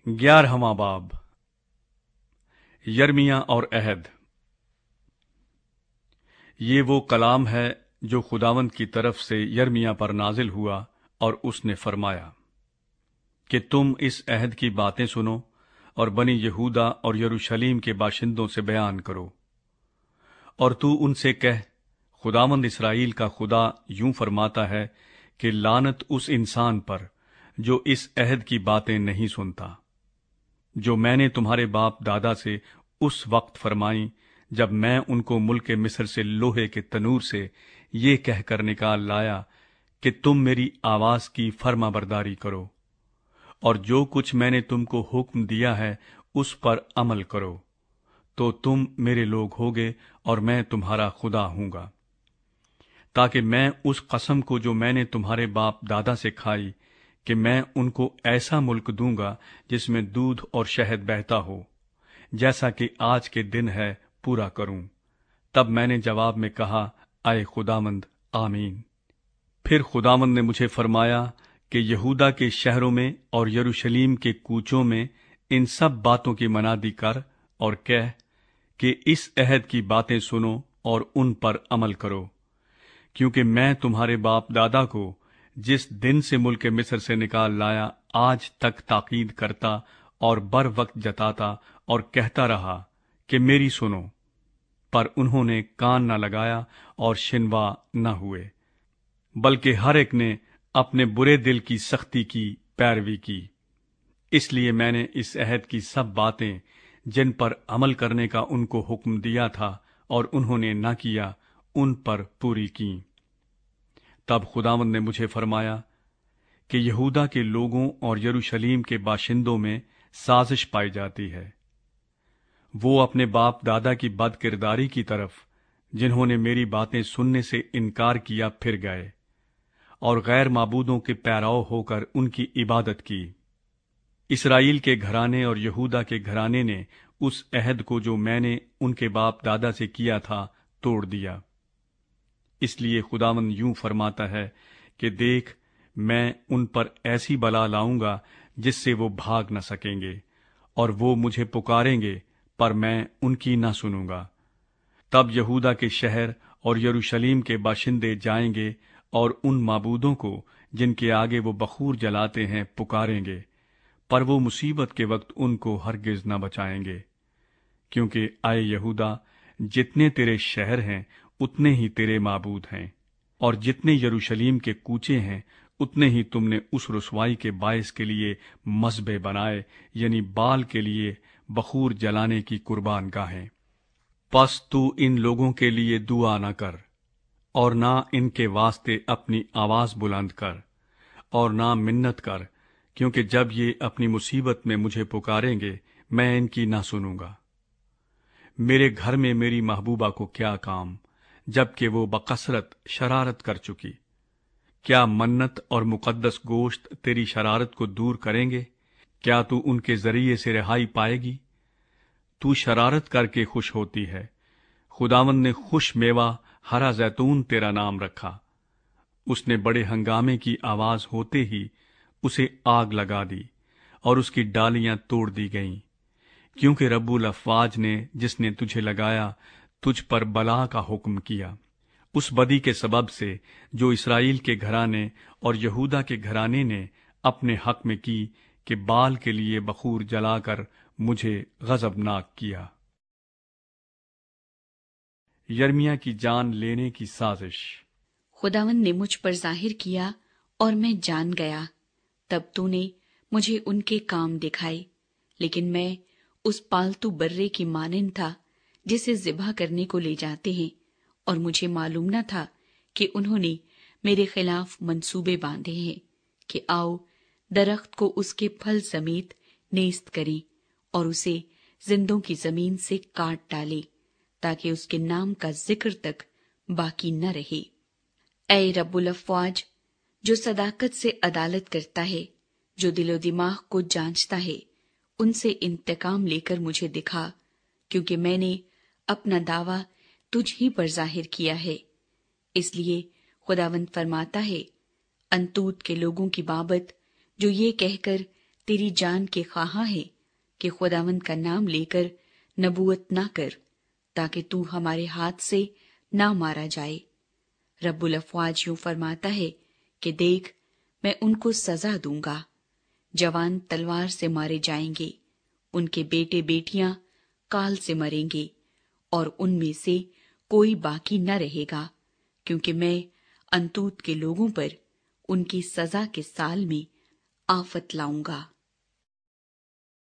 11واں باب یرمیہ اور عہد۔ یہ وہ کلام ہے جو خداوند کی طرف سے یرمیہ پر نازل ہوا، اور اس نے فرمایا کہ تم اس عہد کی باتیں سنو اور بنی یہودا اور یروشلیم کے باشندوں سے بیان کرو، اور تو ان سے کہہ، خداوند اسرائیل کا خدا یوں فرماتا ہے کہ لعنت اس انسان پر جو اس عہد کی باتیں نہیں سنتا، جو میں نے تمہارے باپ دادا سے اس وقت فرمائیں جب میں ان کو ملک مصر سے لوہے کے تنور سے یہ کہہ کر نکال لایا کہ تم میری آواز کی فرما برداری کرو، اور جو کچھ میں نے تم کو حکم دیا ہے اس پر عمل کرو، تو تم میرے لوگ ہوگے اور میں تمہارا خدا ہوں گا، تاکہ میں اس قسم کو جو میں نے تمہارے باپ دادا سے کھائی کہ میں ان کو ایسا ملک دوں گا جس میں دودھ اور شہد بہتا ہو، جیسا کہ آج کے دن ہے، پورا کروں۔ تب میں نے جواب میں کہا، اے خداوند، آمین۔ پھر خداوند نے مجھے فرمایا کہ یہودا کے شہروں میں اور یروشلیم کے کوچوں میں ان سب باتوں کی منادی کر اور کہہ کہ اس عہد کی باتیں سنو اور ان پر عمل کرو، کیونکہ میں تمہارے باپ دادا کو جس دن سے ملک مصر سے نکال لایا آج تک تاکید کرتا اور بر وقت جتاتا اور کہتا رہا کہ میری سنو، پر انہوں نے کان نہ لگایا اور شنوا نہ ہوئے، بلکہ ہر ایک نے اپنے برے دل کی سختی کی پیروی کی۔ اس لیے میں نے اس عہد کی سب باتیں جن پر عمل کرنے کا ان کو حکم دیا تھا اور انہوں نے نہ کیا، ان پر پوری کی۔ تب خداوند نے مجھے فرمایا کہ یہودا کے لوگوں اور یروشلیم کے باشندوں میں سازش پائی جاتی ہے۔ وہ اپنے باپ دادا کی بد کرداری کی طرف، جنہوں نے میری باتیں سننے سے انکار کیا، پھر گئے اور غیر معبودوں کے پیراؤ ہو کر ان کی عبادت کی۔ اسرائیل کے گھرانے اور یہودا کے گھرانے نے اس عہد کو جو میں نے ان کے باپ دادا سے کیا تھا توڑ دیا۔ اس لیے خداوند یوں فرماتا ہے کہ دیکھ، میں ان پر ایسی بلا لاؤں گا جس سے وہ بھاگ نہ سکیں گے، اور وہ مجھے پکاریں گے پر میں ان کی نہ سنوں گا۔ تب یہودا کے شہر اور یروشلیم کے باشندے جائیں گے اور ان معبودوں کو جن کے آگے وہ بخور جلاتے ہیں پکاریں گے، پر وہ مصیبت کے وقت ان کو ہرگز نہ بچائیں گے، کیونکہ اے یہودا، جتنے تیرے شہر ہیں اتنے ہی تیرے معبود ہیں، اور جتنے یروشلیم کے کوچے ہیں اتنے ہی تم نے اس رسوائی کے باعث کے لیے مذبح بنائے، یعنی بال کے لیے بخور جلانے کی قربان گاہیں۔ پس تو ان لوگوں کے لیے دعا نہ کر، اور نہ ان کے واسطے اپنی آواز بلند کر، اور نہ منت کر، کیونکہ جب یہ اپنی مصیبت میں مجھے پکاریں گے میں ان کی نہ سنوں گا۔ میرے گھر میں میری محبوبہ کو کیا کام، جبکہ وہ بکثرت شرارت کر چکی؟ کیا منت اور مقدس گوشت تیری شرارت کو دور کریں گے؟ کیا تو ان کے ذریعے سے رہائی پائے گی؟ تو شرارت کر کے خوش ہوتی ہے۔ خداوند نے خوش میوہ ہرا زیتون تیرا نام رکھا۔ اس نے بڑے ہنگامے کی آواز ہوتے ہی اسے آگ لگا دی اور اس کی ڈالیاں توڑ دی گئیں، کیونکہ رب الافواج نے جس نے تجھے لگایا تجھ پر بلا کا حکم کیا، اس بدی کے سبب سے جو اسرائیل کے گھرانے اور یہودا کے گھرانے نے اپنے حق میں کی کہ بال کے لیے بخور جلا کر مجھے غضبناک کیا۔ یرمیہ کی جان لینے کی سازش۔ خداوند نے مجھ پر ظاہر کیا اور میں جان گیا۔ تب تو نے مجھے ان کے کام دکھائے، لیکن میں اس پالتو برے کی مانند تھا جسے ذبح کرنے کو لے جاتے ہیں، اور مجھے معلوم نہ تھا کہ انہوں نے میرے خلاف منصوبے باندھے ہیں کہ آؤ درخت کو اس کے پھل سمیت نیست کریں اور اسے زندوں کی زمین سے کاٹ ڈالے، تاکہ اس کے نام کا ذکر تک باقی نہ رہے۔ اے رب الافواج، جو صداقت سے عدالت کرتا ہے، جو دل و دماغ کو جانچتا ہے، ان سے انتقام لے کر مجھے دکھا، کیونکہ میں نے اپنا دعویٰ تجھ ہی پر ظاہر کیا ہے۔ اس لیے خداوند فرماتا ہے، انتوت کے لوگوں کی بابت جو یہ کہہ کر تیری جان کے خواہاں ہے کہ خداوند کا نام لے کر نبوت نہ کر، تاکہ تو ہمارے ہاتھ سے نہ مارا جائے۔ رب الافواج یوں فرماتا ہے کہ دیکھ، میں ان کو سزا دوں گا، جوان تلوار سے مارے جائیں گے، ان کے بیٹے بیٹیاں کال سے مریں گے، اور ان میں سے کوئی باقی نہ رہے گا، کیونکہ میں انتوت کے لوگوں پر ان کی سزا کے سال میں آفت لاؤں گا۔